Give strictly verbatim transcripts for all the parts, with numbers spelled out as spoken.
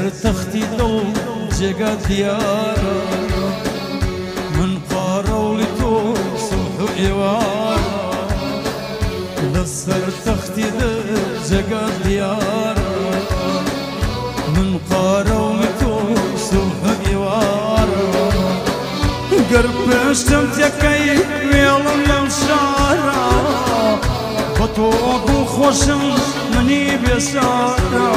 لسر تختی دل جگا دیارا من قارولی تو صبح و ایوارا لسر تختی دل جگا دیارا من قارولی تو صبح و ایوارا قربشتم تکی ویلم لم شارا بطو ابو خوشم منی بیسارا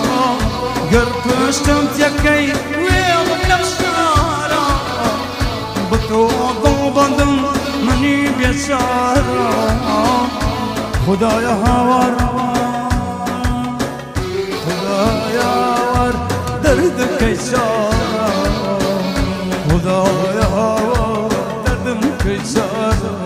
قربشتم تکی ویلم لم شارا بطو ابو بندم منی بیسارا خدایا هاور خدایا هاور درد کیسارا خدایا هاور دردم کیسارا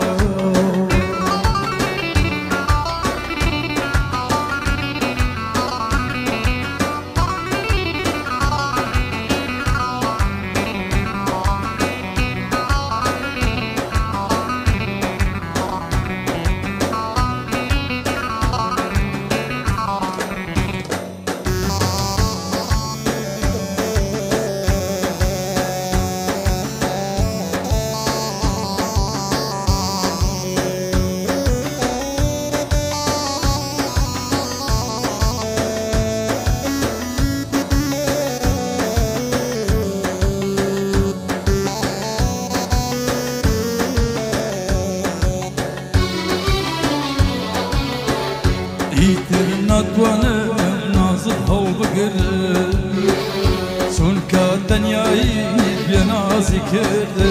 ایتر نتوانم نازت هو بگرد چون که دنیایی بیا نازی کرده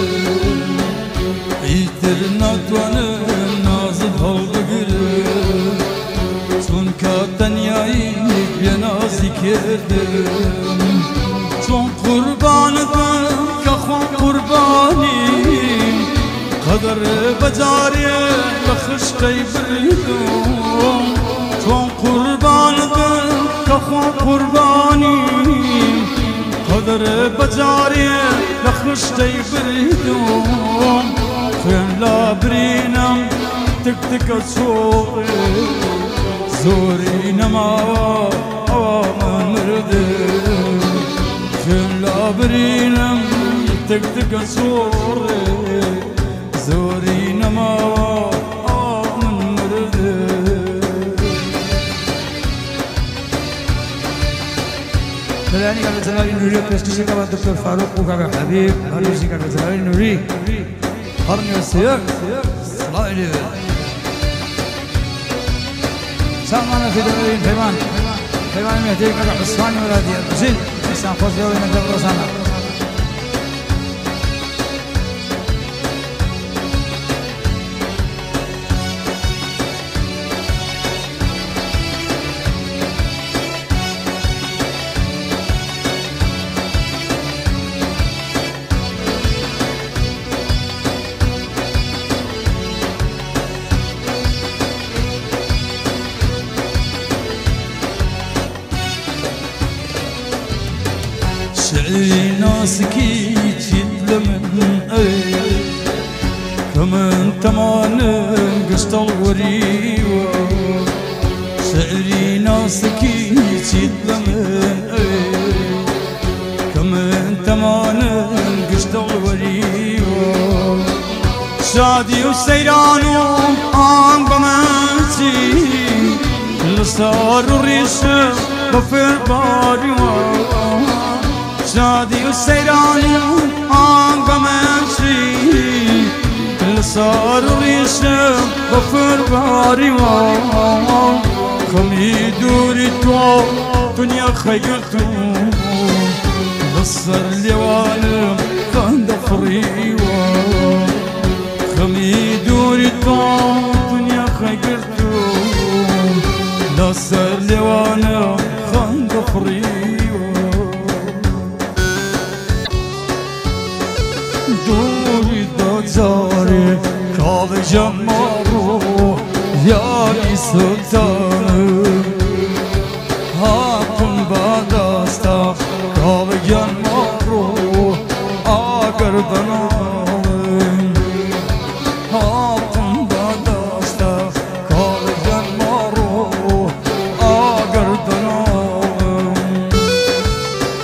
ایتر نتوانم نازت هو بگرد چون که دنیایی بیا نازی کرده چون قربانتم که خوان قربانی قدر بجاری بخشقی بریدم چون قربان دل که خوان قربانی قدر بجاری لخشتی بریدم خین لابرینم تک تک سوری زوری نما آوام مرده خین لابرینم تک تک سوری زوری نما Melani kakak Jalali Nuri, prestasi kakak Doktor Faruk, kakak Habib, Harusi kakak Jalali Nuri. Harnya siap, selalu. Sama Fidalin Feman, Feman Mehdi kakak Usmani Muradi, Zin, Islam Fazli oleh Negara Rosana. شعري ناسكي جيت لمن اي كمن تمان قشط الوريوة شعري ناسكي جيت لمن اي كمن تمان قشط الوريوة شادي وسيرانو عن بمنتي لصار الريش بفر باريوة شادي وسيراني عن قماشي كل صار ريشم بفر باري وام خمي دوري تو دنيا خيرتو نصر لوالم كان دفري وام خمي دوري تو دنيا خيرتو نصر لوالم كان دفري دوری دازاری کاو جمارو یاری سلطان هاکن باداستا کاو جمارو آگر بناوین هاکن باداستا کاو جمارو آگر بناوین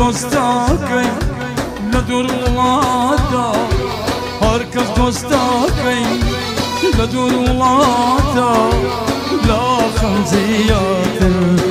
دوستاكي لدور ولادا هركز دوستاكي لدور ولادا لا خمزيات